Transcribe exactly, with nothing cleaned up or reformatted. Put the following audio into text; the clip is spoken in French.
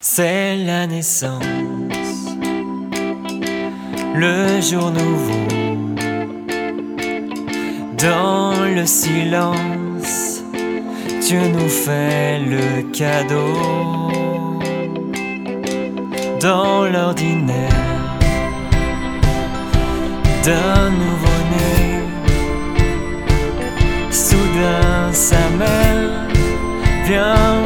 C'est la naissance, le jour nouveau. Dans le silence, Dieu nous fait le cadeau. Dans l'ordinaire d'un nouveau-né, soudain sa mère vient